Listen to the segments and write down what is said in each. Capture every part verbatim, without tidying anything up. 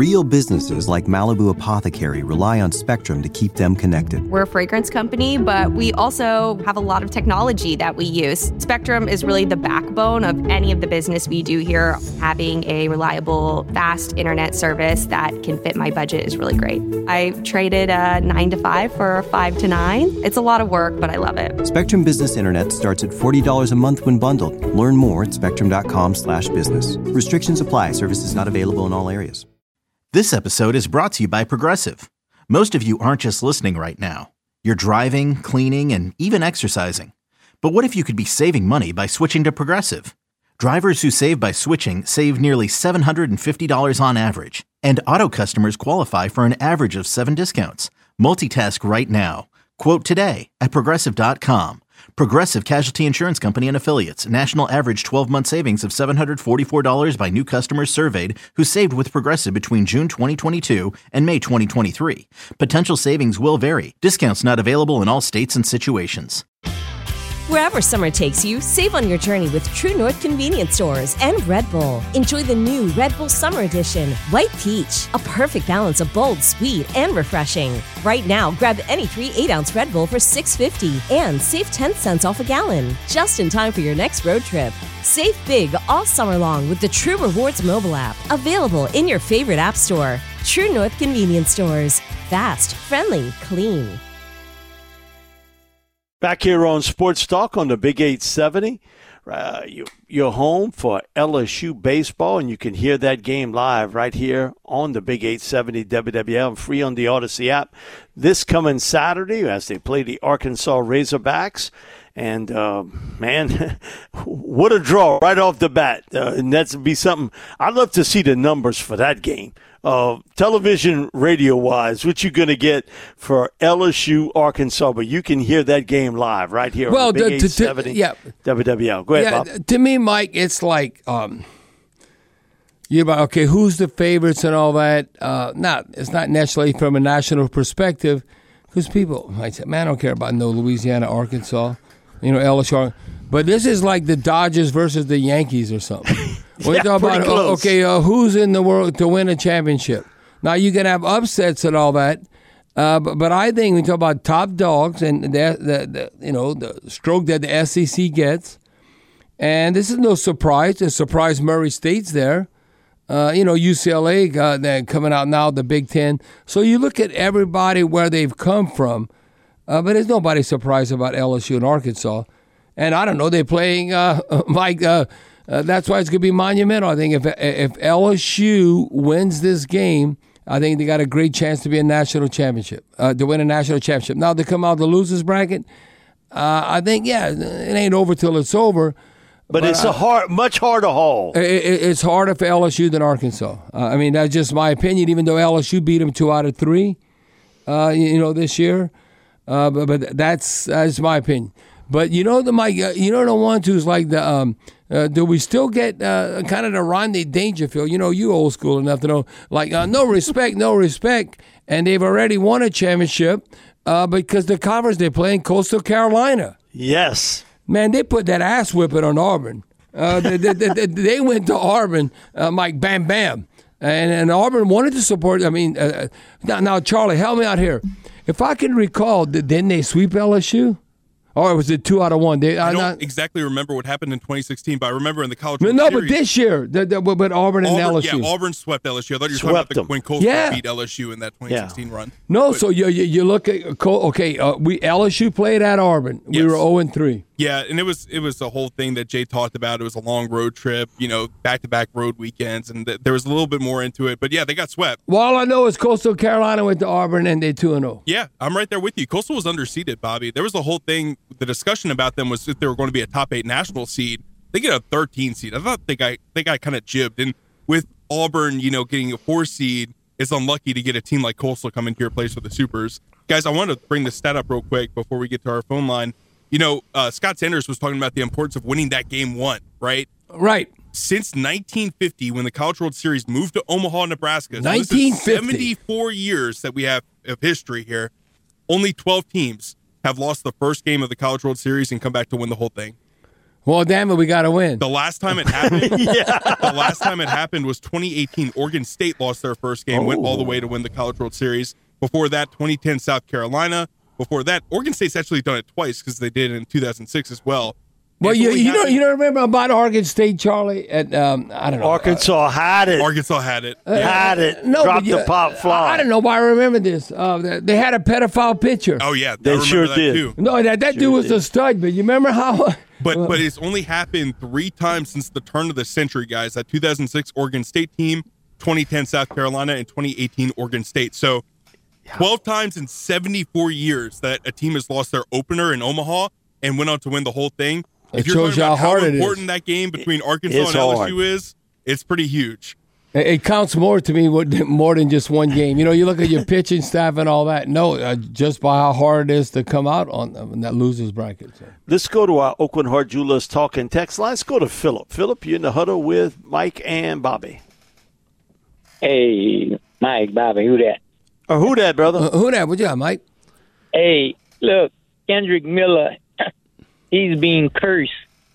Real businesses like Malibu Apothecary rely on Spectrum to keep them connected. We're a fragrance company, but we also have a lot of technology that we use. Spectrum is really the backbone of any of the business we do here. Having a reliable, fast internet service that can fit my budget is really great. I traded a nine to five for a five to nine. It's a lot of work, but I love it. Spectrum Business Internet starts at forty dollars a month when bundled. Learn more at spectrum.com slash business. Restrictions apply. Services not available in all areas. This episode is brought to you by Progressive. Most of you aren't just listening right now. You're driving, cleaning, and even exercising. But what if you could be saving money by switching to Progressive? Drivers who save by switching save nearly seven hundred fifty dollars on average. And auto customers qualify for an average of seven discounts. Multitask right now. Quote today at Progressive dot com. Progressive Casualty Insurance Company and Affiliates. National average twelve-month savings of seven hundred forty-four dollars by new customers surveyed who saved with Progressive between June twenty twenty-two and May twenty twenty-three. Potential savings will vary. Discounts not available in all states and situations. Wherever summer takes you, save on your journey with True North Convenience Stores and Red Bull. Enjoy the new Red Bull Summer Edition, White Peach, a perfect balance of bold, sweet, and refreshing. Right now, grab any three eight-ounce Red Bull for six fifty and save ten cents off a gallon, just in time for your next road trip. Save big all summer long with the True Rewards mobile app, available in your favorite app store. True North Convenience Stores. Fast, friendly, clean. Back here on Sports Talk on the Big eight seventy. Uh, you, you're home for L S U baseball, and you can hear that game live right here on the Big eight seventy W W L and free on the Odyssey app this coming Saturday as they play the Arkansas Razorbacks. And, uh, man, what a draw right off the bat. Uh, and that's be something. I'd love to see the numbers for that game. Uh, television, radio-wise, what you going to get for L S U, Arkansas, but you can hear that game live right here well, on the Big to, eight seventy to, yeah. W W L. Go ahead, yeah, Bob. To me, Mike, it's like um, you're about, okay, who's the favorites and all that. Uh, not It's not necessarily from a national perspective because people might say, man, I don't care about no Louisiana, Arkansas, you know, L S U. But this is like the Dodgers versus the Yankees or something. We're yeah, talking about, close. okay, uh, who's in the world to win a championship? Now, you can have upsets and all that, uh, but, but I think we talk about top dogs and the, the, the you know the stroke that the S E C gets. And this is no surprise. It's a surprise Murray State's there. Uh, you know, U C L A uh, they're coming out now, the Big Ten. So you look at everybody where they've come from, uh, but there's nobody surprised about L S U and Arkansas. And I don't know, they're playing, uh, Mike, uh, uh, that's why it's going to be monumental. I think if if L S U wins this game, I think they got a great chance to be a national championship, uh, to win a national championship. Now, they come out the losers bracket, uh, I think, yeah, it ain't over till it's over. But, but it's uh, a hard, much harder haul. It, it, it's harder for L S U than Arkansas. Uh, I mean, that's just my opinion, even though L S U beat them two out of three, uh, you know, this year. Uh, but, but that's that's my opinion. But you know the Mike, uh, you know the one who's like the. Um, uh, do we still get uh, kind of the Rodney Dangerfield? You know, you old school enough to know, like uh, no respect, no respect, and they've already won a championship uh, because the conference they're playing Coastal Carolina. Yes, man, they put that ass whipping on Auburn. Uh, they, they, they, they went to Auburn, uh, Mike, bam, bam, and and Auburn wanted to support. I mean, uh, now, now Charlie, help me out here. If I can recall, didn't they sweep L S U? Or was it two out of one? They, I don't not, exactly remember what happened in twenty sixteen, but I remember in the college. No, no series, but this year, the, the, but Auburn and Auburn, L S U. Yeah, Auburn swept L S U. I thought you were Swept talking about the, when Coastal yeah. beat L S U in that twenty sixteen yeah. run. No, but, so you, you you look at okay, uh, we L S U played at Auburn. We yes. were zero and three. Yeah, and it was it was the whole thing that Jay talked about. It was a long road trip, you know, back to back road weekends, and th- there was a little bit more into it. But yeah, they got swept. Well, all I know is Coastal Carolina went to Auburn and they two and zero. Yeah, I'm right there with you. Coastal was underseeded, Bobby. There was the whole thing. The discussion about them was if they were going to be a top eight national seed. They get a thirteen seed. I thought they got they got kind of jibbed, and with Auburn, you know, getting a four seed, it's unlucky to get a team like Coastal come into your place for the Supers. Guys, I wanted to bring this stat up real quick before we get to our phone line. You know, uh, Scott Sanders was talking about the importance of winning that game one, right? Right. Since nineteen fifty, when the College World Series moved to Omaha, Nebraska, so nineteen fifty. seventy-four years that we have of history here, only twelve teams have lost the first game of the College World Series and come back to win the whole thing. Well, damn it, we got to win. The last time it happened, yeah. the last time it happened was twenty eighteen. Oregon State lost their first game, oh. went all the way to win the College World Series. Before that, twenty ten South Carolina. Before that, Oregon State's actually done it twice because they did it in two thousand six as well. Well, you you don't you don't remember about Oregon State, Charlie? At um, I don't know. Arkansas uh, had it. Arkansas had it. Uh, had it. No, dropped you, the pop fly. I, I don't know why I remember this. Uh, they, they had a pedophile pitcher. Oh yeah, they sure that did. Too. No, that that sure dude was did. a stud. But you remember how? But but it's only happened three times since the turn of the century, guys. That two thousand six Oregon State team, twenty ten South Carolina, and twenty eighteen Oregon State. So twelve times in seventy-four years that a team has lost their opener in Omaha and went on to win the whole thing. It if you're shows talking about how hard how it important is. that game between Arkansas it's and L S U hard. is, it's pretty huge. It, it counts more to me more than just one game. You know, you look at your pitching staff and all that. No, uh, just by how hard it is to come out on them in that losers bracket. So. Let's go to our Oakland Heart Jewelers talking text. Let's go to Philip. Philip, you're in the huddle with Mike and Bobby. Hey, Mike, Bobby, who that? Uh, who that, brother? Uh, who that? What you got, Mike? Hey, look, Kendrick Miller, he's being cursed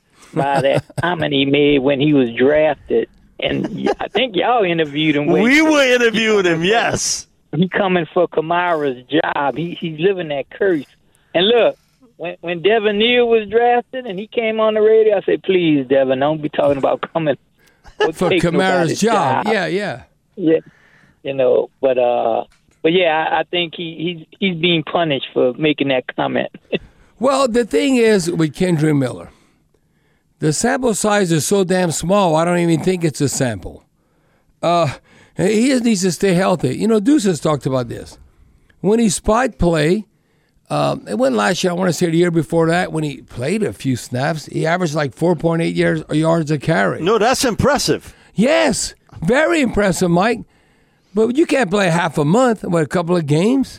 by that comment he made when he was drafted. And I think y'all interviewed him. When we were interviewing him, yes. He coming for Kamara's job. He He's living that curse. And look, when when Devin Neal was drafted and he came on the radio, I said, please, Devin, don't be talking about coming for Kamara's job. job. Yeah, yeah. Yeah, you know, but uh, but yeah, I, I think he, he's he's being punished for making that comment. Well, the thing is with Kendrick Miller, the sample size is so damn small, I don't even think it's a sample. Uh, he just needs to stay healthy. You know, Deuce has talked about this. When he spot play, um, it wasn't last year, I want to say the year before that, when he played a few snaps, he averaged like four point eight yards, yards a carry. No, that's impressive. Yes, very impressive, Mike. But you can't play half a month with a couple of games.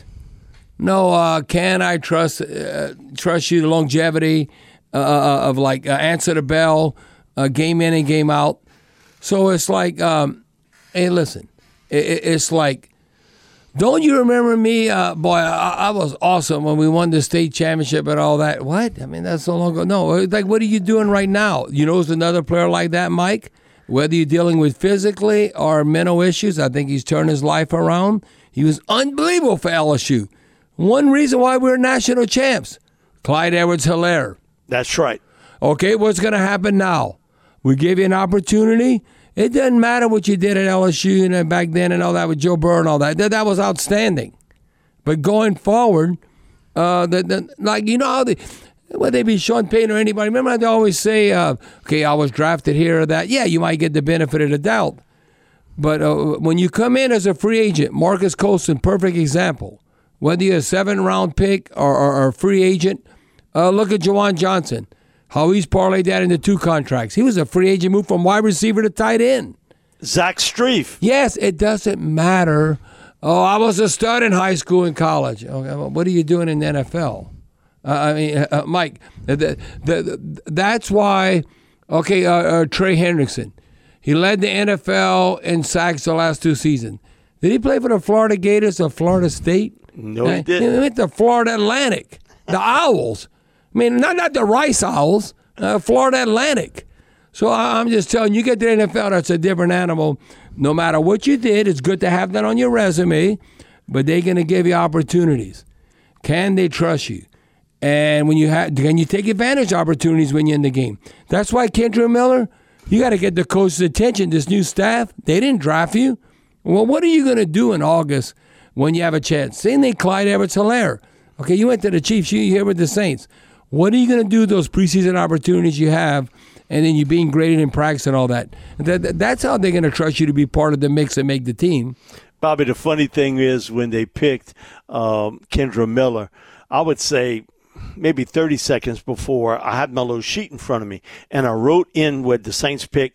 No, uh, can I trust uh, trust you the longevity uh, of like uh, answer the bell, uh, game in and game out? So it's like, um, hey, listen, it, it's like, don't you remember me? Uh, boy, I, I was awesome when we won the state championship and all that. What? I mean, that's so long ago. No, it's like, what are you doing right now? You know, there's another player like that, Mike. Whether you're dealing with physically or mental issues, I think he's turned his life around. He was unbelievable for L S U. One reason why we're national champs, Clyde Edwards-Helaire. That's right. Okay, what's going to happen now? We give you an opportunity. It doesn't matter what you did at L S U and back then and all that with Joe Burrow and all that. That, that was outstanding. But going forward, uh, the, the, like, you know how they... Whether they be Sean Payton or anybody, remember they always say, uh, okay, I was drafted here or that. Yeah, you might get the benefit of the doubt. But uh, when you come in as a free agent, Marcus Colston, perfect example. Whether you're a seven-round pick or, or, or a free agent, uh, look at Juwan Johnson, how he's parlayed that into two contracts. He was a free agent move from wide receiver to tight end. Zach Strief. Yes, it doesn't matter. Oh, I was a stud in high school and college. Okay, well, what are you doing in the N F L? Uh, I mean, uh, Mike, the, the, the, that's why, okay, uh, uh, Trey Hendrickson, he led the N F L in sacks the last two seasons. Did he play for the Florida Gators or Florida State? No, he didn't. He went to Florida Atlantic, the Owls. I mean, not, not the Rice Owls, uh, Florida Atlantic. So I, I'm just telling you, you get to the N F L, that's a different animal. No matter what you did, it's good to have that on your resume, but they're going to give you opportunities. Can they trust you? And when you have, can you take advantage of opportunities when you're in the game? That's why Kendrick Miller, you got to get the coach's attention. This new staff, they didn't draft you. Well, what are you going to do in August when you have a chance? Same thing, Clyde Edwards-Helaire. Okay, you went to the Chiefs, you here with the Saints. What are you going to do with those preseason opportunities you have, and then you being graded in practice and all that? that that's how they're going to trust you to be part of the mix and make the team. Bobby, the funny thing is when they picked um, Kendrick Miller, I would say maybe thirty seconds before, I had my little sheet in front of me, and I wrote in with the Saints pick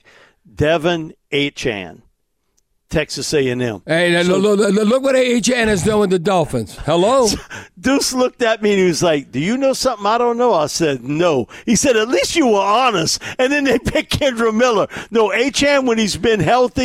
Devin Achane, Texas A and M. Hey, so, look, look, look what Achane is doing with the Dolphins. Hello? Deuce looked at me and he was like, do you know something I don't know? I said, no. He said, at least you were honest. And then they picked Kendrick Miller. No, Achane, when he's been healthy,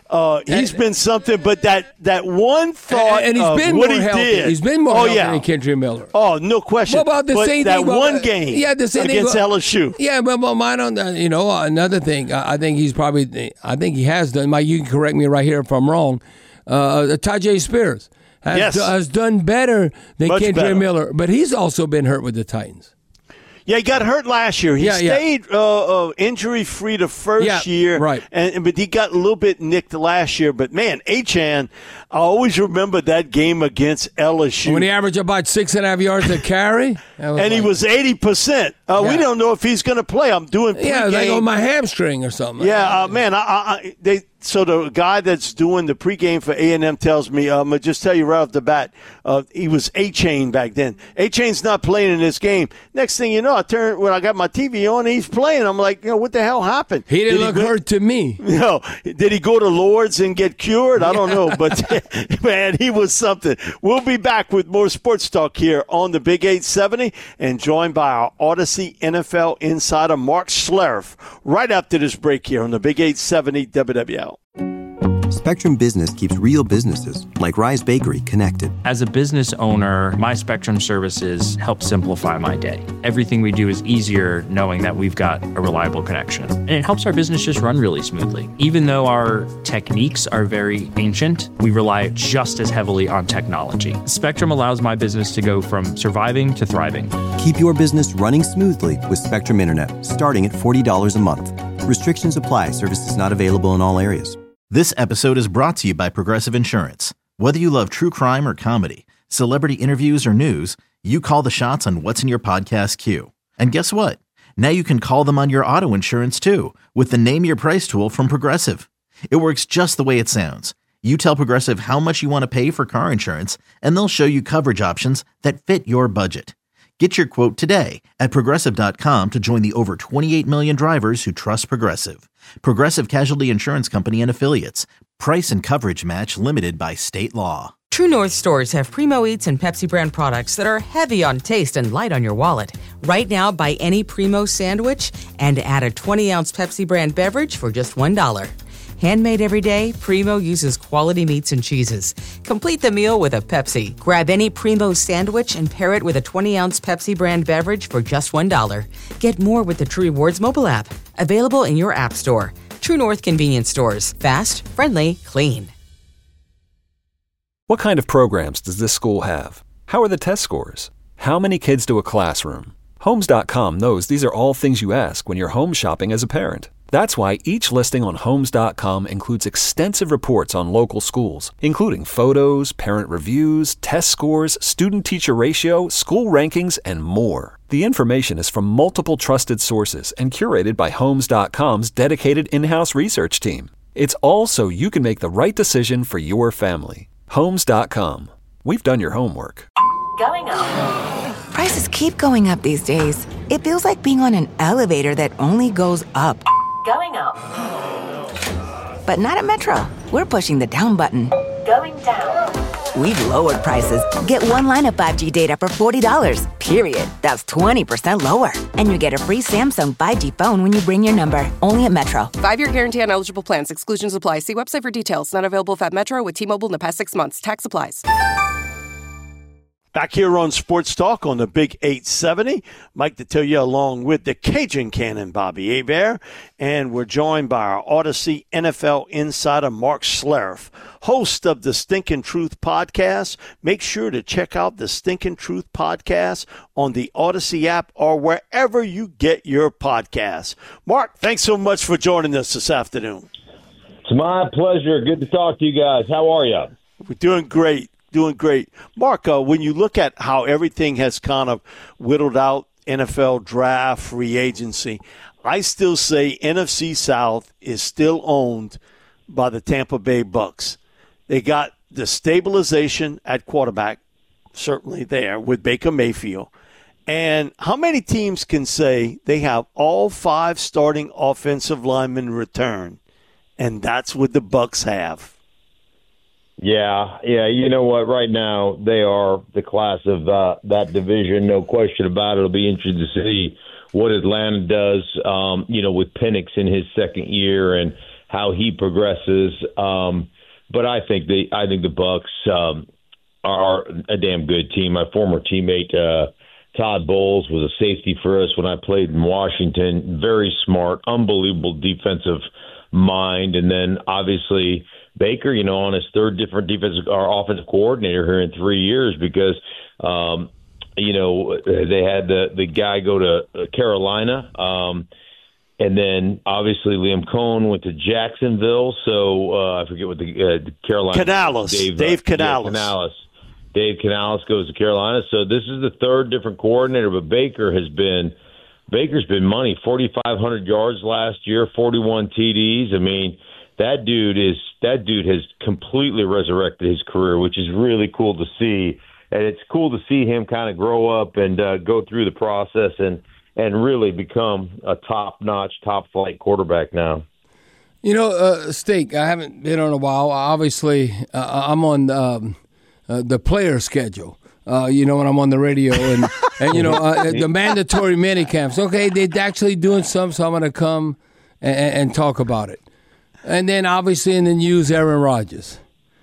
Uh, he's been something, but that, that one thought and, and he's of been what more he healthy. did. He's been more oh, healthy yeah. than Kendrick Miller. Oh, no question. What about the but same that thing? About, one game yeah, the same against thing, L S U. Yeah, but, but mine on the, you know, another thing, I, I think he's probably, I think he has done, Mike, you can correct me right here if I'm wrong, uh, Tajay Spears has, Yes. do, has done better than Much Kendrick better. Miller, but he's also been hurt with the Titans. Yeah, he got hurt last year. He Yeah, yeah. stayed uh, uh, injury-free the first Yeah, year, right. And but he got a little bit nicked last year. But, man, Achane, I always remember that game against L S U. When he averaged about six and a half yards to carry. and like, he was eighty percent. Uh, Yeah. We don't know if he's going to play. I'm doing pregame. Yeah, like on my hamstring or something. Yeah, uh, man, I, I, I, they so the guy that's doing the pregame for A and M tells me, uh, I'm going to just tell you right off the bat, uh, he was Achane back then. Achane's not playing in this game. Next thing you know, I turn when I got my T V on, he's playing. I'm like, you know, what the hell happened? He didn't Did look go- hurt to me. No. Did he go to Lord's and get cured? I don't know. But, man, he was something. We'll be back with more sports talk here on the Big eight seventy and joined by our Odyssey N F L insider, Mark Schlereth, right after this break here on the Big eight seventy W W L. Spectrum Business keeps real businesses, like Rise Bakery, connected. As a business owner, my Spectrum services help simplify my day. Everything we do is easier knowing that we've got a reliable connection. And it helps our business just run really smoothly. Even though our techniques are very ancient, we rely just as heavily on technology. Spectrum allows my business to go from surviving to thriving. Keep your business running smoothly with Spectrum Internet, starting at forty dollars a month. Restrictions apply. Services not available in all areas. This episode is brought to you by Progressive Insurance. Whether you love true crime or comedy, celebrity interviews or news, you call the shots on what's in your podcast queue. And guess what? Now you can call them on your auto insurance too with the Name Your Price tool from Progressive. It works just the way it sounds. You tell Progressive how much you want to pay for car insurance, and they'll show you coverage options that fit your budget. Get your quote today at Progressive dot com to join the over twenty-eight million drivers who trust Progressive. Progressive Casualty Insurance Company and Affiliates. Price and coverage match limited by state law. True North stores have Primo Eats and Pepsi brand products that are heavy on taste and light on your wallet. Right now, buy any Primo sandwich and add a twenty-ounce Pepsi brand beverage for just one dollar. Handmade every day, Primo uses quality meats and cheeses. Complete the meal with a Pepsi. Grab any Primo sandwich and pair it with a twenty-ounce Pepsi brand beverage for just one dollar. Get more with the True Rewards mobile app. Available in your app store. True North Convenience Stores. Fast, friendly, clean. What kind of programs does this school have? How are the test scores? How many kids do a classroom? Homes dot com knows these are all things you ask when you're home shopping as a parent. That's why each listing on Homes dot com includes extensive reports on local schools, including photos, parent reviews, test scores, student-teacher ratio, school rankings, and more. The information is from multiple trusted sources and curated by Homes dot com's dedicated in-house research team. It's all so you can make the right decision for your family. Homes dot com. We've done your homework. Going up. Prices keep going up these days. It feels like being on an elevator that only goes up. Going up. But not at Metro. We're pushing the down button. Going down. We've lowered prices. Get one line of five G data for forty dollars. Period. That's twenty percent lower. And you get a free Samsung five G phone when you bring your number. Only at Metro. Five-year guarantee on eligible plans. Exclusions apply. See website for details. Not available at Metro with T-Mobile in the past six months. Tax applies. Back here on Sports Talk on the Big eight seventy. Mike Detillier along with the Cajun Cannon, Bobby Hebert. And we're joined by our Odyssey N F L insider, Mark Schlereth, host of the Stinkin' Truth podcast. Make sure to check out the Stinkin' Truth podcast on the Odyssey app or wherever you get your podcasts. Mark, thanks so much for joining us this afternoon. It's my pleasure. Good to talk to you guys. How are you? We're doing great. Doing great. Mark, uh, when you look at how everything has kind of whittled out, N F L draft, free agency, I still say N F C South is still owned by the Tampa Bay Bucks. They got the stabilization at quarterback, certainly there, with Baker Mayfield. And how many teams can say they have all five starting offensive linemen return? And that's what the Bucks have. Yeah, yeah. You know what? Right now, they are the class of uh, that division. No question about it. It'll be interesting to see what Atlanta does, um, you know, with Penix in his second year and how he progresses. Um, but I think the I think the Bucks um, are a damn good team. My former teammate uh, Todd Bowles was a safety for us when I played in Washington. Very smart, unbelievable defensive mind, and then obviously Baker, you know, on his third different defensive or offensive coordinator here in three years because, um, you know, they had the the guy go to Carolina, um, and then obviously Liam Cohn went to Jacksonville. So uh, I forget what the uh, Carolina Canales, Dave, Dave uh, Canales. Yeah, Canales. Dave Canales goes to Carolina. So this is the third different coordinator, but Baker has been Baker's been money. forty-five hundred yards last year, forty-one T Ds. I mean, that dude is that dude has completely resurrected his career, which is really cool to see. And it's cool to see him kind of grow up and uh, go through the process and and really become a top-notch, top-flight quarterback now. You know, uh, Steak, I haven't been on a while. Obviously, uh, I'm on um, uh, the player schedule. Uh, you know, when I'm on the radio and, and you know, uh, the mandatory mini camps. Okay, they're actually doing some, so I'm going to come and, and talk about it. And then, obviously, in the news, Aaron Rodgers.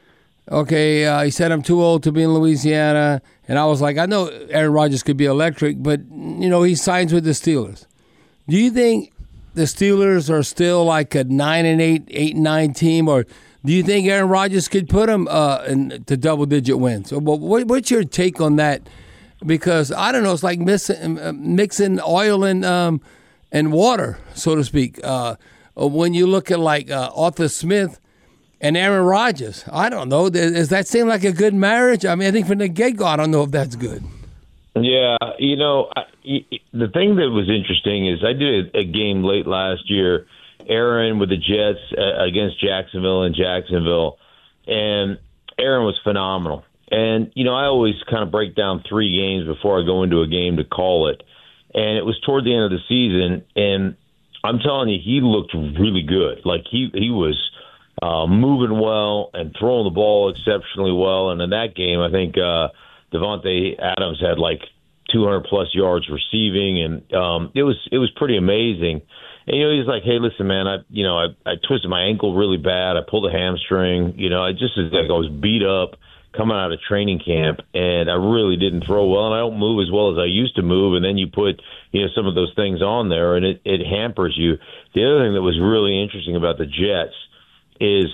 Okay, uh, he said I'm too old to be in Louisiana. And I was like, I know Aaron Rodgers could be electric, but, you know, he signs with the Steelers. Do you think the Steelers are still like a nine and eight, eight and nine team, or do you think Aaron Rodgers could put them uh, into double-digit wins? So, what, what's your take on that? Because, I don't know, it's like mixing, mixing oil and, um, and water, so to speak. Uh, when you look at, like, uh, Arthur Smith and Aaron Rodgers, I don't know. Does that seem like a good marriage? I mean, I think from the get-go, I don't know if that's good. Yeah, you know, I, the thing that was interesting is I did a, a game late last year, Aaron with the Jets uh, against Jacksonville in Jacksonville, and Aaron was phenomenal. And, you know, I always kind of break down three games before I go into a game to call it. And it was toward the end of the season, and I'm telling you, he looked really good. Like, he, he was uh, moving well and throwing the ball exceptionally well. And in that game, I think uh, Devontae Adams had like two hundred plus yards receiving, and um, it was it was pretty amazing. And, you know, he's like, hey, listen, man, I you know I, I twisted my ankle really bad. I pulled a hamstring. You know, I just was like I was beat up coming out of training camp, and I really didn't throw well, and I don't move as well as I used to move. And then you put, you know, some of those things on there, and it, it hampers you. The other thing that was really interesting about the Jets is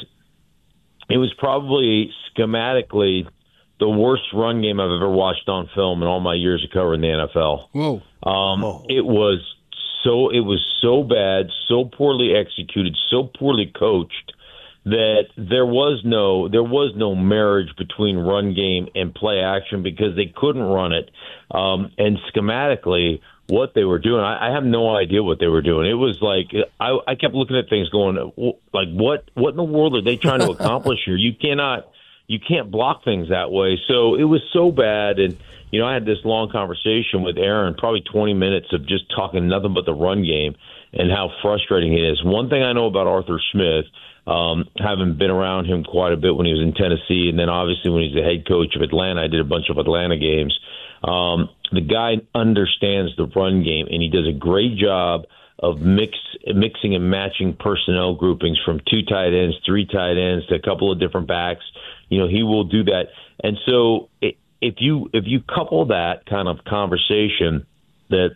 it was probably schematically the worst run game I've ever watched on film in all my years of covering the N F L. Whoa. Um, Whoa. It was so it was so bad, so poorly executed, so poorly coached that there was no there was no marriage between run game and play action because they couldn't run it. Um, and schematically, what they were doing, I, I have no idea what they were doing. It was like I, I kept looking at things, going, like, what what in the world are they trying to accomplish here? You cannot. You can't block things that way. So it was so bad. And, you know, I had this long conversation with Aaron, probably twenty minutes of just talking nothing but the run game and how frustrating it is. One thing I know about Arthur Smith, um, having been around him quite a bit when he was in Tennessee, and then obviously when he's the head coach of Atlanta, I did a bunch of Atlanta games. Um, the guy understands the run game, and he does a great job of mix, mixing and matching personnel groupings from two tight ends, three tight ends, to a couple of different backs. You know, he will do that. And so if you if you couple that kind of conversation that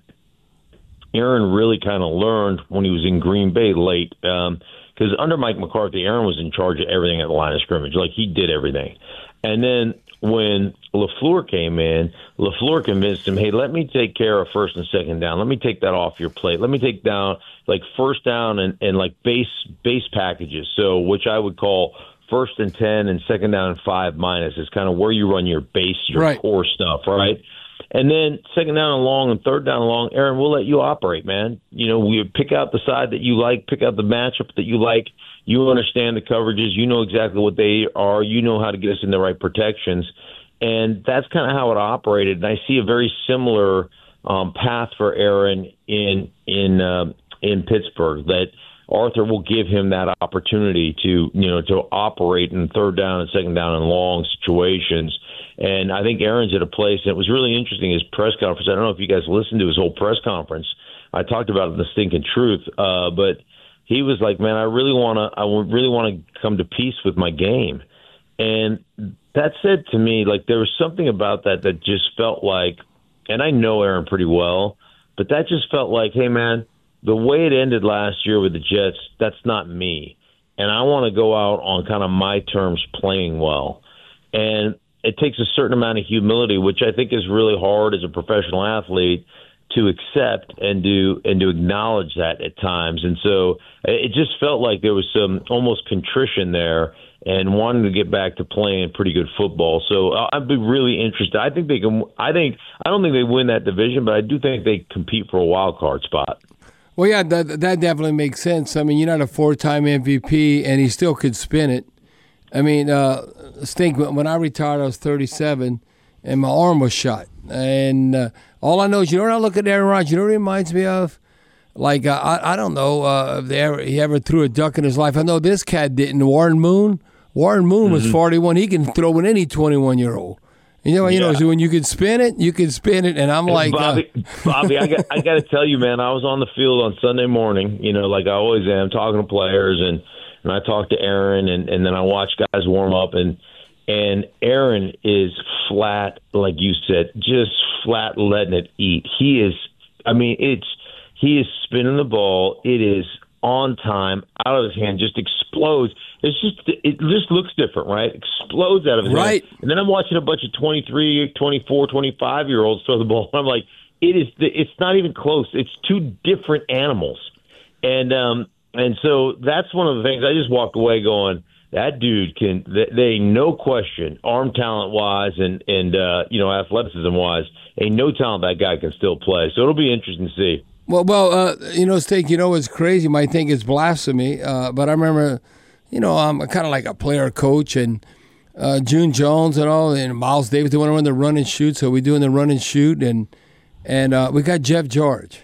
Aaron really kind of learned when he was in Green Bay late, because um, under Mike McCarthy, Aaron was in charge of everything at the line of scrimmage. Like, he did everything. And then when LaFleur came in, LaFleur convinced him, hey, let me take care of first and second down. Let me take that off your plate. Let me take down, like, first down and, and like, base base packages, so which I would call – first and ten and second down and five minus is kind of where you run your base, your right. core stuff, right? And then second down and long and third down and long, Aaron, we'll let you operate, man. You know, we pick out the side that you like, pick out the matchup that you like. You understand the coverages. You know exactly what they are. You know how to get us in the right protections. And that's kind of how it operated. And I see a very similar um, path for Aaron in in uh, in Pittsburgh, that Arthur will give him that opportunity to, you know, to operate in third down and second down and long situations. And I think Aaron's at a place, and it was really interesting, his press conference. I don't know if you guys listened to his whole press conference. I talked about it in The Stinking Truth, uh, but he was like, man, I really want to, I really want to come to peace with my game. And that said to me, like, there was something about that that just felt like, and I know Aaron pretty well, but that just felt like, hey, man, the way it ended last year with the Jets, that's not me. And I want to go out on kind of my terms playing well. And it takes a certain amount of humility, which I think is really hard as a professional athlete to accept and to and to acknowledge that at times. And so it just felt like there was some almost contrition there and wanting to get back to playing pretty good football. So I'd be really interested. I think they can. I think I don't think they win that division, but I do think they compete for a wild card spot. Well, yeah, that that definitely makes sense. I mean, you're not a four-time M V P, and he still could spin it. I mean, uh, Stink, when I retired, I was thirty-seven, and my arm was shot. And uh, all I know is, you know what I look at Aaron Rodgers, you know what it reminds me of? Like, uh, I, I don't know uh, if they ever, he ever threw a duck in his life. I know this cat didn't. Warren Moon. Warren Moon was mm-hmm. forty-one. He can throw with any twenty-one-year-old. You know, you yeah. know. So when you can spin it, you can spin it, and I'm like, Bobby, uh, Bobby, I got, I got to tell you, man, I was on the field on Sunday morning. You know, like I always am, talking to players, and, and I talked to Aaron, and, and then I watched guys warm up, and and Aaron is flat, like you said, just flat letting it eat. He is, I mean, it's he is spinning the ball. It is on time, out of his hand, just explodes. It's just, it just looks different, right? Explodes out of his right. hand. And then I'm watching a bunch of twenty-three, twenty-four, twenty-five-year-olds throw the ball. I'm like, it is, it's not even close. It's two different animals. And um, and so that's one of the things I just walked away going, that dude can, they, they no question, arm talent-wise and, and uh, you know, athleticism-wise, ain't no talent that guy can still play. So it'll be interesting to see. Well, well, uh, you know, Steak, you know what's crazy? You might think it's blasphemy, uh, but I remember, you know, I'm kind of like a player coach, and uh, June Jones and all, and Miles Davis, they want to run the run and shoot, so we're doing the run and shoot, and and uh, we got Jeff George,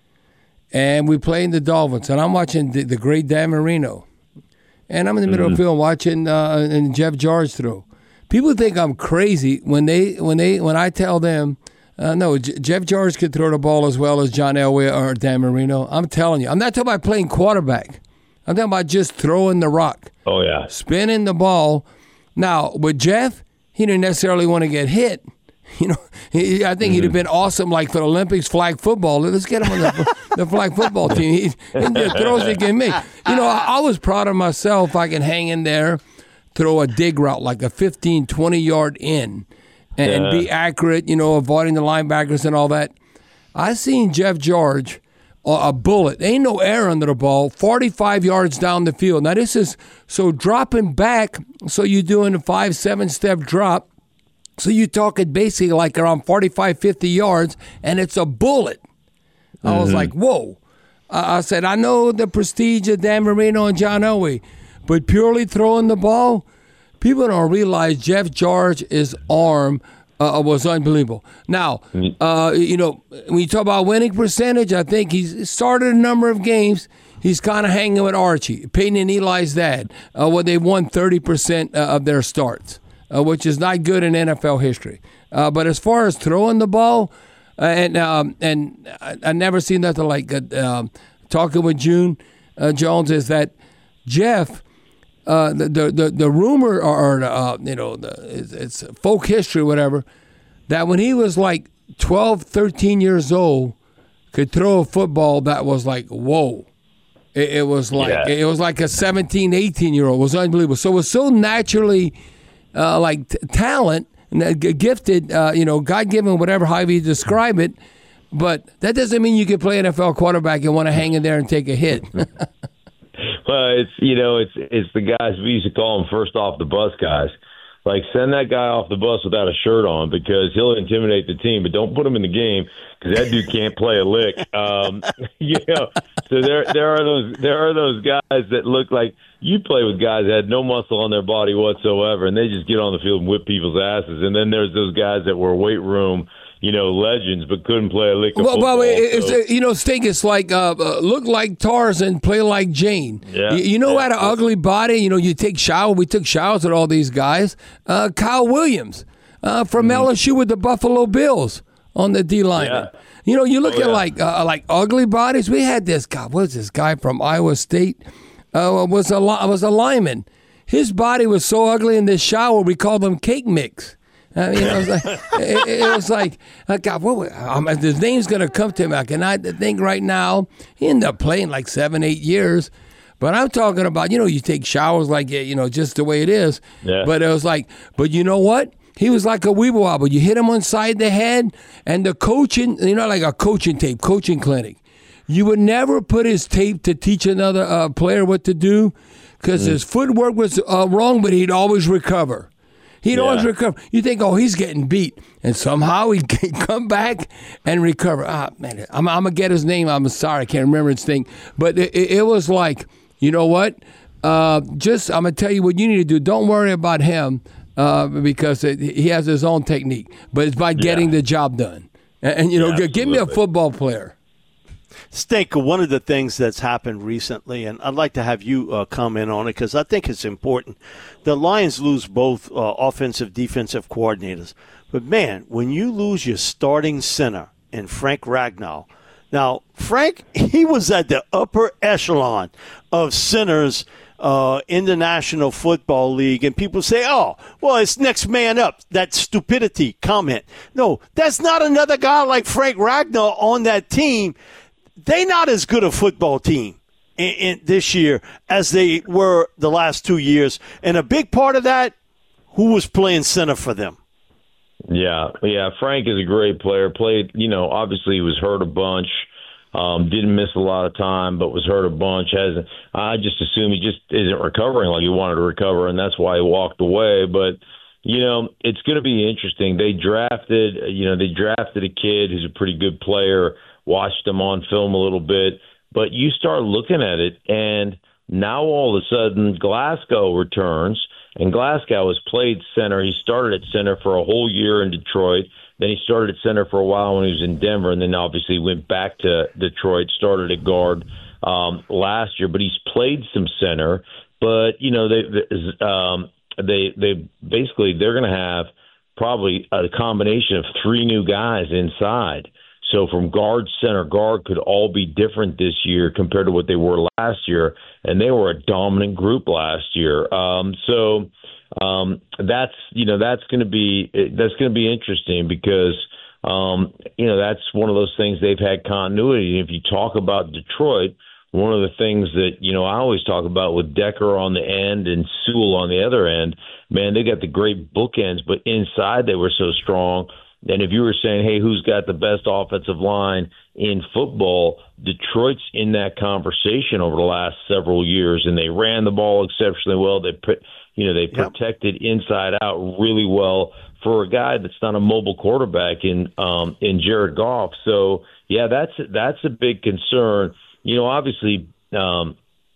and we playing the Dolphins, and I'm watching the, the great Dan Marino, and I'm in the middle mm-hmm. of the field watching uh, and Jeff George throw. People think I'm crazy when they when they when I tell them. Uh, no, J- Jeff George could throw the ball as well as John Elway or Dan Marino. I'm telling you. I'm not talking about playing quarterback. I'm talking about just throwing the rock. Oh, yeah. Spinning the ball. Now, with Jeff, he didn't necessarily want to get hit. You know, he, I think mm-hmm. he'd have been awesome, like for the Olympics flag football. Let's get him on the, the flag football team. He, he just throws he can make. You know, I, I was proud of myself. I can hang in there, throw a dig route, like a fifteen, twenty-yard in. And, yeah. and be accurate, you know, avoiding the linebackers and all that. I seen Jeff George, uh, a bullet. Ain't no air under the ball, forty-five yards down the field. Now, this is, so dropping back, so you're doing a five, seven-step drop. So you're talking basically like around forty-five, fifty yards, and it's a bullet. Mm-hmm. I was like, whoa. Uh, I said, I know the prestige of Dan Marino and John Elway, but purely throwing the ball, people don't realize Jeff George's arm uh, was unbelievable. Now, uh, you know, when you talk about winning percentage, I think he's started a number of games. He's kind of hanging with Archie, Peyton and Eli's dad, uh, where they won thirty percent of their starts, uh, which is not good in N F L history. Uh, but as far as throwing the ball, uh, and um, and I, I never seen nothing like uh, um, talking with June uh, Jones is that Jeff. Uh, the, the the the rumor or uh, you know the, it's, it's folk history, whatever, that when he was like twelve, thirteen years old, could throw a football that was like whoa, it, it was like yeah. it was like a seventeen, eighteen year old. It was unbelievable. So it was so naturally uh, like t- talent and uh, gifted, uh, you know, God given, whatever, however you describe it. But that doesn't mean you can play N F L quarterback and want to hang in there and take a hit. Well, it's, you know, it's it's the guys, we used to call them first off the bus guys. Like, send that guy off the bus without a shirt on because he'll intimidate the team, but don't put him in the game because that dude can't play a lick. Um, you know, so there there are those there are those guys that look like you play with guys that had no muscle on their body whatsoever, and they just get on the field and whip people's asses. And then there's those guys that were weight room, you know, legends, but couldn't play a lick of well, football. Well, it's, so. you know, Stink, it's like uh, uh, look like Tarzan, play like Jane. Yeah, you, you know, yeah. had an ugly body. You know, you take shower. We took showers with all these guys. Uh, Kyle Williams uh, from mm. L S U with the Buffalo Bills on the D line. Yeah. You know, you look Oh, at yeah. like uh, like ugly bodies. We had this guy. What's this guy from Iowa State? Uh, was a li- was a lineman. His body was so ugly in this shower, we called him Cake Mix. I mean, it was like, it, it was like, uh, God, what, um, his name's going to come to me. I cannot think right now. He ended up playing like seven, eight years. But I'm talking about, you know, you take showers like, you know, just the way it is. Yeah. But it was like, but you know what? He was like a weeble wobble. You hit him on side the head, and the coaching, you know, like a coaching tape, coaching clinic. You would never put his tape to teach another uh, player what to do because mm. his footwork was uh, wrong, but he'd always recover. He'd yeah. always recover. You think, oh, he's getting beat. And somehow he'd come back and recover. Ah, man, I'm, I'm going to get his name. I'm sorry. I can't remember his thing. But it, it was like, you know what? Uh, just, I'm going to tell you what you need to do. Don't worry about him uh, because it, he has his own technique. But it's by getting yeah. the job done. And, and you know, yeah, give me a football player. Stink, one of the things that's happened recently, and I'd like to have you uh, comment on it because I think it's important. The Lions lose both uh, offensive, defensive coordinators. But, man, when you lose your starting center in Frank Ragnow, now, Frank, he was at the upper echelon of centers uh, in the National Football League, and people say, oh, well, it's next man up, that stupidity comment. No, that's not another guy like Frank Ragnow on that team. They're not as good a football team in, in this year as they were the last two years. And a big part of that, who was playing center for them? Yeah, yeah. Frank is a great player. Played, you know, obviously he was hurt a bunch. Um, didn't miss a lot of time, but was hurt a bunch. Has I just assume he just isn't recovering like he wanted to recover, and that's why he walked away. But you know, it's going to be interesting. They drafted, you know, they drafted a kid who's a pretty good player. Watched him on film a little bit, but you start looking at it, and now all of a sudden Glasgow returns, and Glasgow has played center. He started at center for a whole year in Detroit. Then he started at center for a while when he was in Denver, and then obviously went back to Detroit, started at guard um, last year. But he's played some center. But you know, they they um, they, they basically they're going to have probably a combination of three new guys inside. So from guard, center, guard could all be different this year compared to what they were last year, and they were a dominant group last year. Um, so um, that's you know that's going to be that's going to be interesting because um, you know that's one of those things they've had continuity. And if you talk about Detroit, one of the things that you know I always talk about with Decker on the end and Sewell on the other end, man, they got the great bookends, but inside they were so strong. And if you were saying, hey, who's got the best offensive line in football, Detroit's in that conversation over the last several years, and they ran the ball exceptionally well. They put, you know, they yep. protected inside out really well for a guy that's not a mobile quarterback in um, in Jared Goff. So yeah, that's that's a big concern. You know, obviously. Um,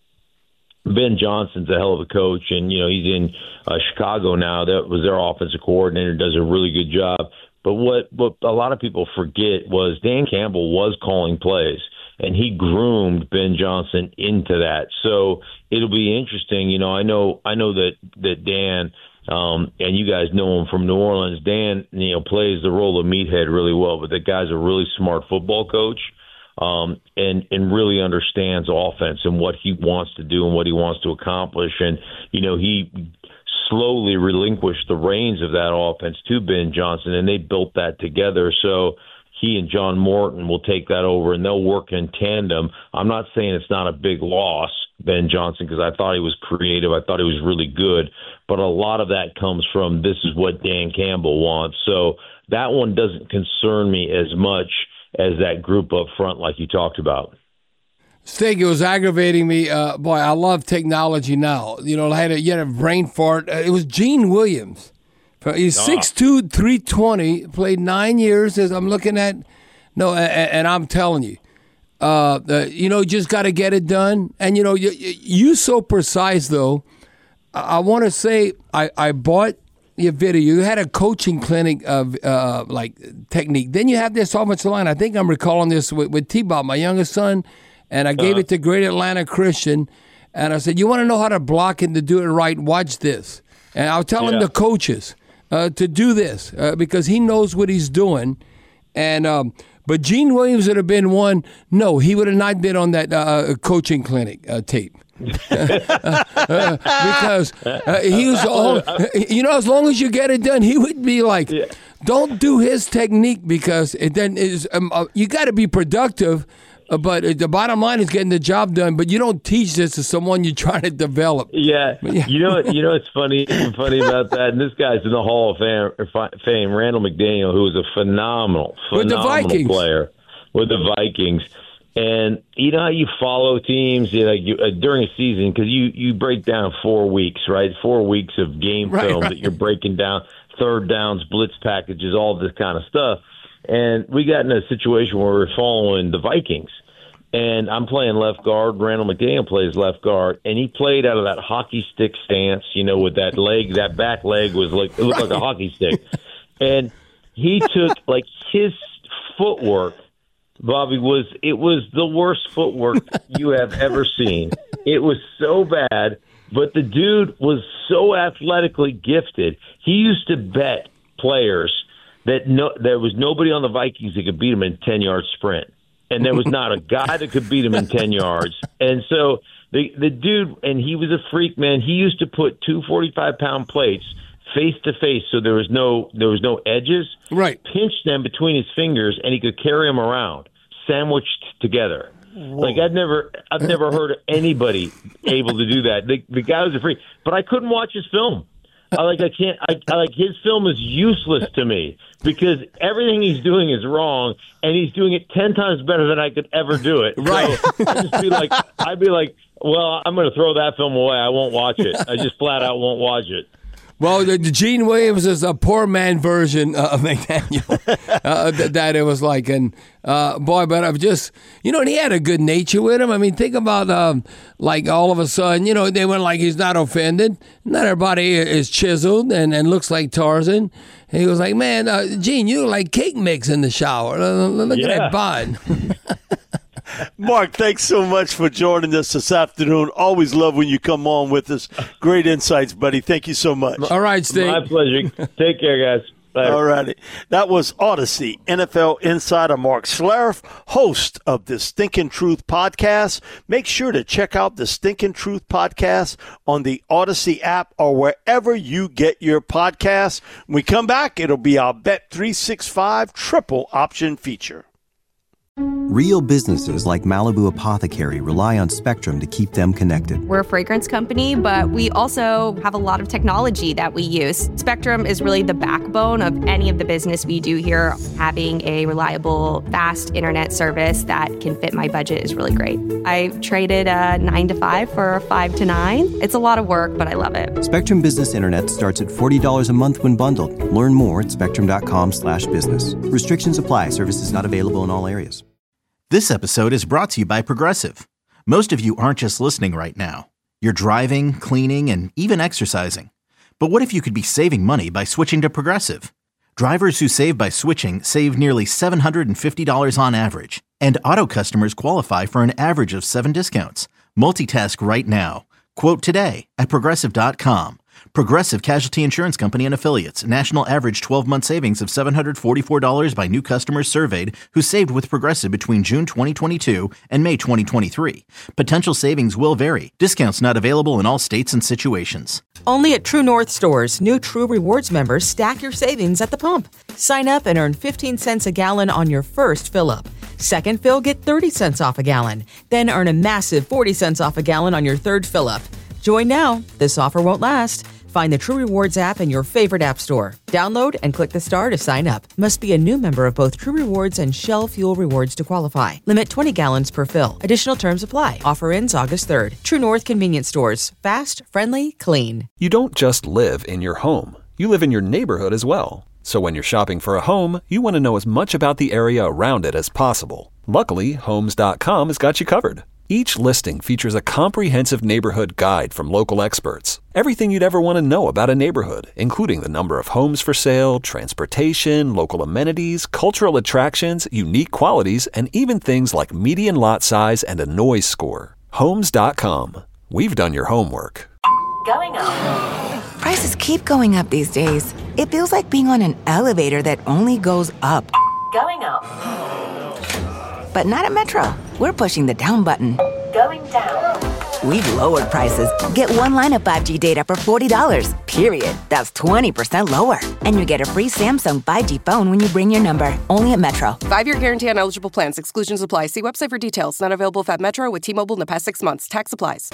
Ben Johnson's a hell of a coach, and you know he's in uh, Chicago now. That was their offensive coordinator, does a really good job. But what, what a lot of people forget was Dan Campbell was calling plays, and he groomed Ben Johnson into that. So it'll be interesting. You know, I know I know that that Dan um, and you guys know him from New Orleans. Dan, you know, plays the role of meathead really well, but the guy's a really smart football coach. Um, and, and really understands offense and what he wants to do and what he wants to accomplish. And, you know, he slowly relinquished the reins of that offense to Ben Johnson, and they built that together. So he and John Morton will take that over, and they'll work in tandem. I'm not saying it's not a big loss, Ben Johnson, because I thought he was creative. I thought he was really good. But a lot of that comes from this is what Dan Campbell wants. So that one doesn't concern me as much as that group up front like you talked about. Stig, it was aggravating me. Uh, boy, I love technology now. You know, I had a, you had a brain fart. Uh, it was Gene Williams. He's six two, three twenty, played nine years as I'm looking at. No, and, and I'm telling you, uh, uh, you know, you just got to get it done. And, you know, you, you so precise, though. I, I want to say I, I bought your video. You had a coaching clinic of uh, like technique. Then you have this offensive line. I think I'm recalling this with, with T-Bob, my youngest son, and I gave uh-huh. it to Great Atlanta Christian. And I said, you want to know how to block and to do it right? Watch this. And I was telling yeah. the coaches uh, to do this uh, because he knows what he's doing. And um, But Gene Williams would have been one. No, he would have not been on that uh, coaching clinic uh, tape. uh, uh, because uh, he was all, you know, as long as you get it done, he would be like, yeah. Don't do his technique because it then is, um, uh, you got to be productive. Uh, but the bottom line is getting the job done. But you don't teach this to someone you're trying to develop. Yeah, yeah. you know, you know, what's funny, funny about that. And this guy's in the Hall of Fame. Fame Randall McDaniel, who was a phenomenal, phenomenal with the Vikings. player with the Vikings. And you know how you follow teams, you know, you, uh, during a season because you you break down four weeks, right? Four weeks of game right, film right. that you're breaking down, third downs, blitz packages, all this kind of stuff. And we got in a situation where we're following the Vikings. And I'm playing left guard. Randall McDaniel plays left guard. And he played out of that hockey stick stance, you know, with that leg. That back leg was like, it looked right. like a hockey stick. And he took, like, his footwork, Bobby, was, it was the worst footwork you have ever seen. It was so bad. But the dude was so athletically gifted. He used to bet players that no, there was nobody on the Vikings that could beat him in a ten-yard sprint. And there was not a guy that could beat him in ten yards. And so the the dude, and he was a freak, man. He used to put two forty-five pound plates face to face, so there was no there was no edges. Right. Pinch them between his fingers, and he could carry them around, sandwiched together. Whoa. Like I've never I've never heard of anybody able to do that. The, the guy was a freak, but I couldn't watch his film. I like I can't I, I like his film is useless to me because everything he's doing is wrong and he's doing it ten times better than I could ever do it. Right. So I'd just be like I'd be like, well, I'm going to throw that film away. I won't watch it. I just flat out won't watch it. Well, the, the Gene Williams is a poor man version uh, of McDaniel. uh, that, that it was like, and uh, boy, but I've just, you know, and he had a good nature with him. I mean, think about um, like all of a sudden, you know, they went like he's not offended. Not everybody is chiseled and, and looks like Tarzan. And he was like, man, uh, Gene, you look like cake mix in the shower. Look yeah. at that bod. Mark, thanks so much for joining us this afternoon. Always love when you come on with us. Great insights, buddy. Thank you so much. All right, Steve. My pleasure. Take care, guys. Bye. All righty. That was Odyssey N F L insider Mark Schlereth, host of the Stinkin' Truth podcast. Make sure to check out the Stinkin' Truth podcast on the Odyssey app or wherever you get your podcasts. When we come back, it'll be our Bet three sixty-five triple option feature. Real businesses like Malibu Apothecary rely on Spectrum to keep them connected. We're a fragrance company, but we also have a lot of technology that we use. Spectrum is really the backbone of any of the business we do here. Having a reliable, fast internet service that can fit my budget is really great. I traded a nine to five for a five to nine. It's a lot of work, but I love it. Spectrum Business Internet starts at forty dollars a month when bundled. Learn more at spectrum.com slash business. Restrictions apply. Services not available in all areas. This episode is brought to you by Progressive. Most of you aren't just listening right now. You're driving, cleaning, and even exercising. But what if you could be saving money by switching to Progressive? Drivers who save by switching save nearly seven hundred fifty dollars on average. And auto customers qualify for an average of seven discounts. Multitask right now. Quote today at Progressive dot com. Progressive Casualty Insurance Company and Affiliates. National average twelve-month savings of seven hundred forty-four dollars by new customers surveyed who saved with Progressive between June twenty twenty-two and May twenty twenty-three. Potential savings will vary. Discounts not available in all states and situations. Only at True North stores, new True Rewards members stack your savings at the pump. Sign up and earn fifteen cents a gallon on your first fill-up. Second fill, get thirty cents off a gallon. Then earn a massive forty cents off a gallon on your third fill-up. Join now. This offer won't last. Find the True Rewards app in your favorite app store. Download and click the star to sign up. Must be a new member of both True Rewards and Shell Fuel Rewards to qualify. Limit twenty gallons per fill. Additional terms apply. Offer ends August third. True North Convenience Stores. Fast, friendly, clean. You don't just live in your home. You live in your neighborhood as well. So when you're shopping for a home, you want to know as much about the area around it as possible. Luckily, Homes dot com has got you covered. Each listing features a comprehensive neighborhood guide from local experts. Everything you'd ever want to know about a neighborhood, including the number of homes for sale, transportation, local amenities, cultural attractions, unique qualities, and even things like median lot size and a noise score. Homes dot com. We've done your homework. Going up. Prices keep going up these days. It feels like being on an elevator that only goes up. Going up. But not at Metro. We're pushing the down button. Going down. We've lowered prices. Get one line of five G data for forty dollars, period. That's twenty percent lower. And you get a free Samsung five G phone when you bring your number. Only at Metro. Five-year guarantee on eligible plans. Exclusions apply. See website for details. Not available at Metro with T-Mobile in the past six months. Tax applies.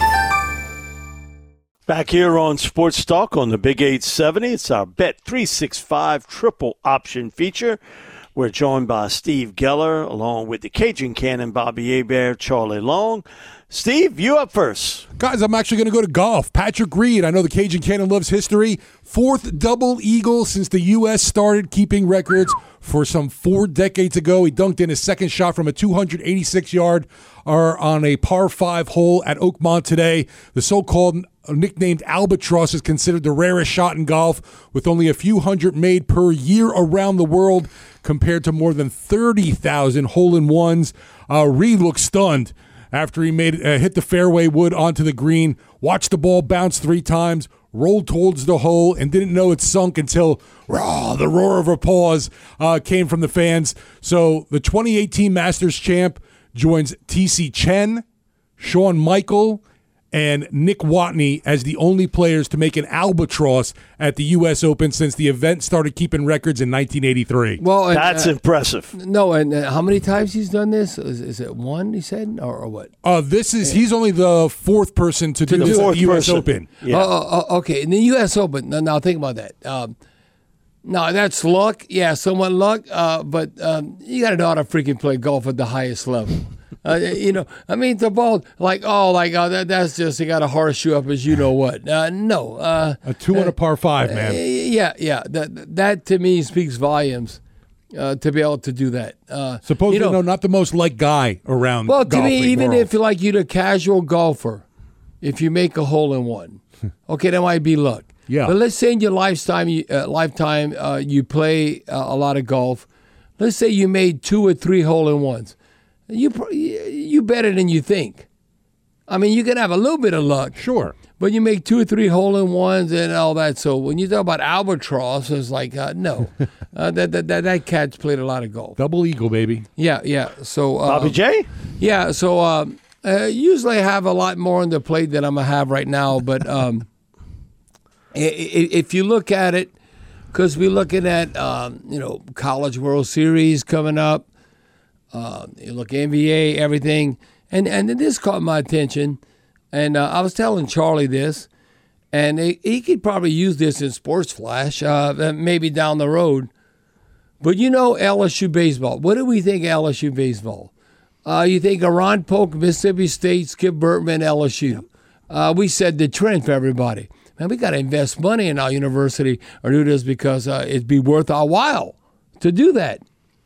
Back here on Sports Talk on the Big eight seventy. It's our Bet three sixty-five triple option feature. We're joined by Steve Geller, along with the Cajun Cannon, Bobby Hebert, Charlie Long. Steve, you up first. Guys, I'm actually going to go to golf. Patrick Reed, I know the Cajun Cannon loves history. Fourth double eagle since the U S started keeping records for some four decades ago. He dunked in his second shot from a two hundred eighty-six yard or on a par five hole at Oakmont today. The so-called nicknamed Albatross is considered the rarest shot in golf, with only a few hundred made per year around the world compared to more than thirty thousand hole-in-ones. Uh, Reed looked stunned after he made uh, hit the fairway wood onto the green, watched the ball bounce three times, rolled towards the hole, and didn't know it sunk until rah, the roar of applause uh, came from the fans. So the twenty eighteen Masters champ joins T C Chen, Shawn Michael, and Nick Watney as the only players to make an albatross at the U S Open since the event started keeping records in nineteen eighty-three. Well, and, That's uh, impressive. No, and uh, how many times he's done this? Is, is it one, he said, or, or what? Uh, this is he's only the fourth person to, To do do this it. at the U S Person. Open. Yeah. Oh, oh, okay, in the U S Open. Now, now think about that. Um, now, that's luck. Yeah, somewhat luck. Uh, but um, you got to know how to freaking play golf at the highest level. Uh, you know, I mean, the ball, like, oh, like, oh, that, that's just, you got a horseshoe up as you know what. Uh, no. Uh, a two on a par five, man. Uh, yeah, yeah. That, that to me speaks volumes uh, to be able to do that. Uh, Supposedly, you know, no, not the most liked guy around well, to golfing me, even world. if like you're a casual golfer, if you make a hole in one, okay, that might be luck. Yeah. But let's say in your lifetime, you, uh, lifetime, uh, you play uh, a lot of golf. Let's say you made two or three hole in ones. You you better than you think. I mean, you can have a little bit of luck, sure, but you make two or three hole in ones and all that. So when you talk about albatross, it's like uh, no, uh, that, that that that cat's played a lot of golf. Double eagle, baby. Yeah, yeah. So uh, Bobby J. Yeah. So um, uh, usually I have a lot more on the plate than I'm gonna have right now, but um, if you look at it, because we're looking at um, you know College World Series coming up. Uh, you look N B A, everything, and and this caught my attention, and uh, I was telling Charlie this, and he, he could probably use this in Sports Flash, uh, maybe down the road. But you know L S U baseball. What do we think of L S U baseball? Uh, you think of Ron Polk, Mississippi State, Skip Bertman, L S U. Uh, we said the trend for everybody. Man, we got to invest money in our university or do this because uh, it'd be worth our while to do that.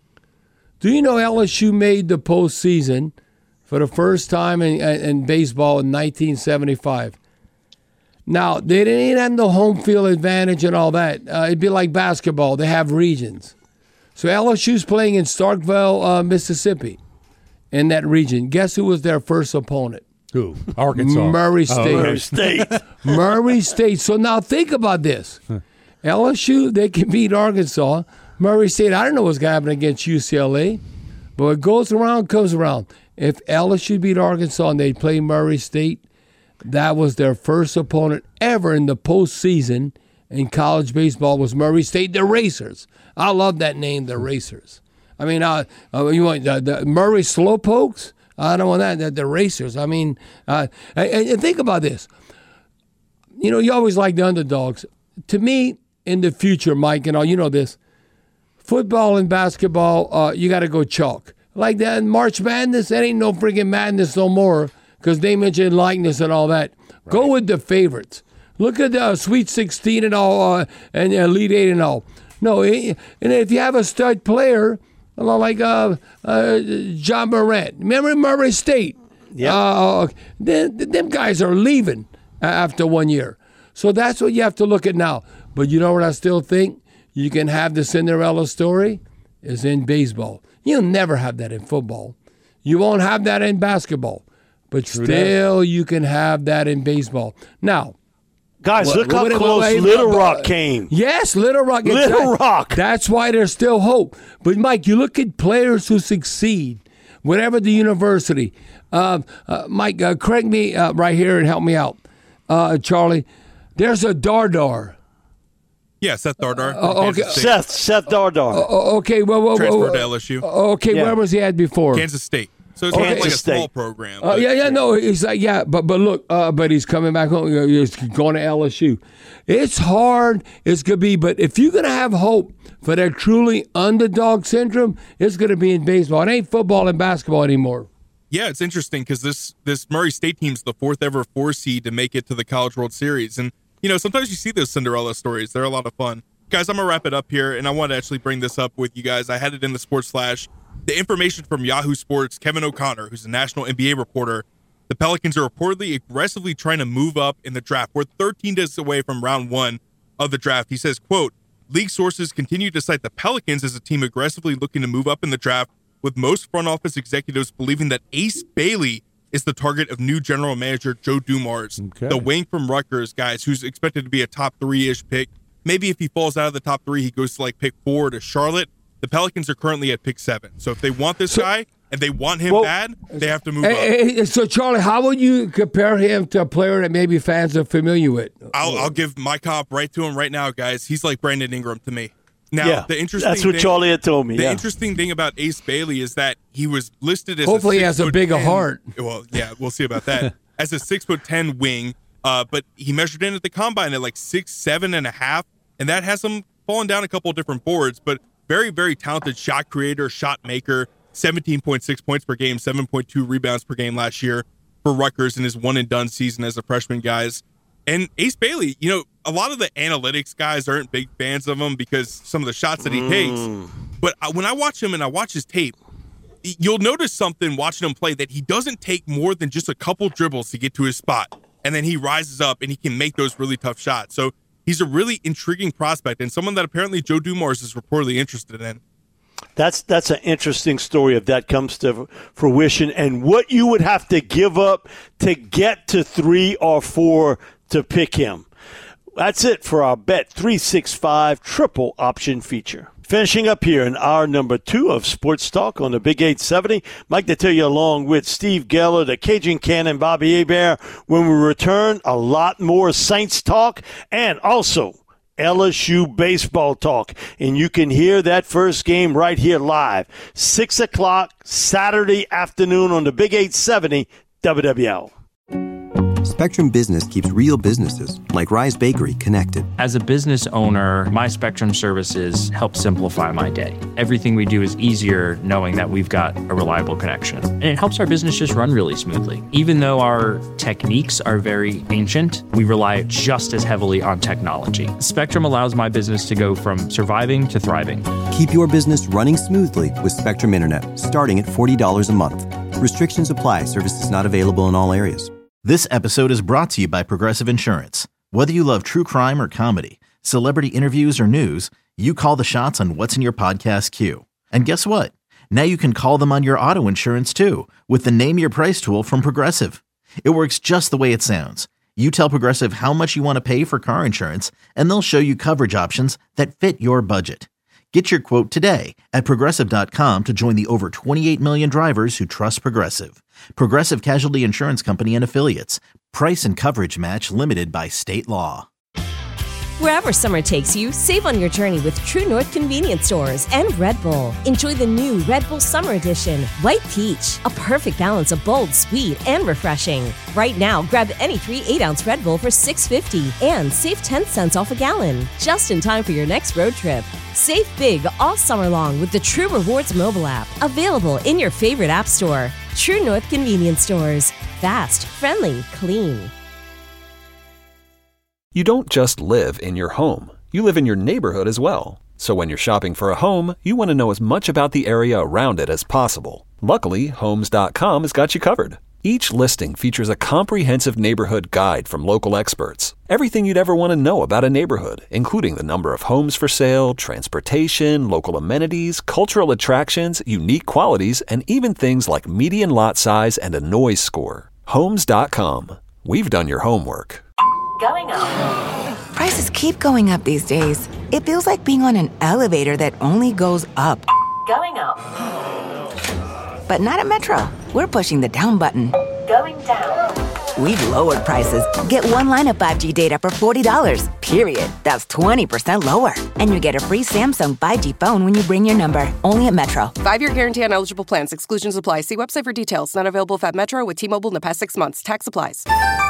Do you know L S U made the postseason for the first time in, in baseball in nineteen seventy-five? Now, they didn't have no home field advantage and all that. Uh, it'd be like basketball. They have regions. So L S U's playing in Starkville, uh, Mississippi, in that region. Guess who was their first opponent? Who? Arkansas. Murray State. Oh, Murray State. Murray State. So now think about this. L S U, they can beat Arkansas. Murray State, I don't know what's going to happen against U C L A, but what goes around comes around. If L S U beat Arkansas and they play Murray State, that was their first opponent ever in the postseason in college baseball was Murray State, the Racers. I love that name, the Racers. I mean, uh, uh, you want the, the Murray Slowpokes? I don't want that. The, the Racers. I mean, uh, and, and think about this. You know, you always like the underdogs. To me, in the future, Mike, and all, you know this, football and basketball, uh, you got to go chalk. Like that March Madness, that ain't no freaking madness no more because they mentioned likeness and all that. Right. Go with the favorites. Look at the uh, Sweet sixteen and all, uh, and Elite Eight and all. No, it, and if you have a stud player like uh, uh, John Morant, remember Murray State? Yeah. Uh, them, them guys are leaving after one year. So that's what you have to look at now. But you know what I still think? You can have the Cinderella story is in baseball. You'll never have that in football. You won't have that in basketball. But True still, that. you can have that in baseball. Now, guys, what, look how what, close what, Little uh, Rock came. Yes, Little Rock. Little exactly. Rock. That's why there's still hope. But, Mike, you look at players who succeed. whatever the university. Uh, uh, Mike, uh, correct me uh, right here and help me out, uh, Charlie. There's a Dardar. Yeah, Seth Dardar. Uh, okay. Seth, Seth Dardar. Uh, okay, well, well, transferred well, to L S U. Okay, Yeah. where was he at before? Kansas State. So it's Okay. like a Kansas State. small program. Uh, but- yeah, yeah, no, he's like, yeah, but but look, uh, but he's coming back home. He's going to L S U. It's hard. It's gonna be, but if you're gonna have hope for that truly underdog syndrome, it's gonna be in baseball. It ain't football and basketball anymore. Yeah, it's interesting because this this Murray State team's the fourth ever four seed to make it to the College World Series, and you know sometimes you see those Cinderella stories. They're a lot of fun, guys. I'm gonna wrap it up here, and I want to actually bring this up with you guys. I had it in the Sports Flash. The information from Yahoo Sports, Kevin O'Connor, who's a national N B A reporter, the Pelicans are reportedly aggressively trying to move up in the draft. We're thirteen days away from round one of the draft. He says, quote, league sources continue to cite the Pelicans as a team aggressively looking to move up in the draft, with most front office executives believing that Ace Bailey is the target of new general manager Joe Dumars, Okay. the wing from Rutgers, guys, who's expected to be a top three-ish pick. Maybe if he falls out of the top three, he goes to like pick four to Charlotte. The Pelicans are currently at pick seven. So if they want this So- guy and they want him Well, bad, they have to move Hey, up. hey, so, Charlie, how would you compare him to a player that maybe fans are familiar with? I'll, I'll give my comp right to him right now, guys. He's like Brandon Ingram to me. Now, Yeah, the interesting that's what thing, Charlie had told me. The yeah. interesting thing about Ace Bailey is that he was listed as Hopefully a he has a six foot bigger ten heart. Well, yeah, we'll see about that. As a six foot ten wing, uh, but he measured in at the combine at like six seven and a half, and that has him falling down a couple of different boards. But very, very talented shot creator, shot maker. seventeen point six points per game, seven point two rebounds per game last year for Rutgers in his one and done season as a freshman, guys. And Ace Bailey, you know, a lot of the analytics guys aren't big fans of him because some of the shots that he Mm. takes. But I- when I watch him and I watch his tape, y- you'll notice something watching him play that he doesn't take more than just a couple dribbles to get to his spot. And then he rises up and he can make those really tough shots. So he's a really intriguing prospect and someone that apparently Joe Dumars is reportedly interested in. That's that's an interesting story if that comes to fruition, and what you would have to give up to get to three or four to pick him. That's it for our Bet three sixty-five triple option feature. Finishing up here in hour number two of Sports Talk on the Big eight seventy. Mike to tell you along with Steve Geller, the Cajun Cannon, Bobby Hebert. When we return, a lot more Saints talk and also L S U baseball talk. And you can hear that first game right here live. six o'clock Saturday afternoon on the Big eight seventy W W L. Spectrum Business keeps real businesses, like Rise Bakery, connected. As a business owner, my Spectrum services help simplify my day. Everything we do is easier knowing that we've got a reliable connection. And it helps our business just run really smoothly. Even though our techniques are very ancient, we rely just as heavily on technology. Spectrum allows my business to go from surviving to thriving. Keep your business running smoothly with Spectrum Internet, starting at forty dollars a month. Restrictions apply. Services not available in all areas. This episode is brought to you by Progressive Insurance. Whether you love true crime or comedy, celebrity interviews or news, you call the shots on what's in your podcast queue. And guess what? Now you can call them on your auto insurance too with the Name Your Price tool from Progressive. It works just the way it sounds. You tell Progressive how much you want to pay for car insurance, and they'll show you coverage options that fit your budget. Get your quote today at Progressive dot com to join the over twenty-eight million drivers who trust Progressive. Progressive Casualty Insurance Company and Affiliates. Price and coverage match limited by state law. Wherever summer takes you, save on your journey with True North Convenience Stores and Red Bull. Enjoy the new Red Bull Summer Edition, White Peach, a perfect balance of bold, sweet, and refreshing. Right now, grab any three eight-ounce Red Bull for six fifty and save ten cents off a gallon, just in time for your next road trip. Save big all summer long with the True Rewards mobile app, available in your favorite app store. True North Convenience Stores. Fast, friendly, clean. You don't just live in your home. You live in your neighborhood as well. So when you're shopping for a home, you want to know as much about the area around it as possible. Luckily, Homes dot com has got you covered. Each listing features a comprehensive neighborhood guide from local experts. Everything you'd ever want to know about a neighborhood, including the number of homes for sale, transportation, local amenities, cultural attractions, unique qualities, and even things like median lot size and a noise score. Homes dot com. We've done your homework. Going up. Prices keep going up these days. It feels like being on an elevator that only goes up. Going up. But not at Metro. We're pushing the down button. Going down. We've lowered prices. Get one line of five G data for forty dollars, period. That's twenty percent lower. And you get a free Samsung five G phone when you bring your number. Only at Metro. Five-year guarantee on eligible plans. Exclusions apply. See website for details. Not available if at Metro with T-Mobile in the past six months. Tax applies.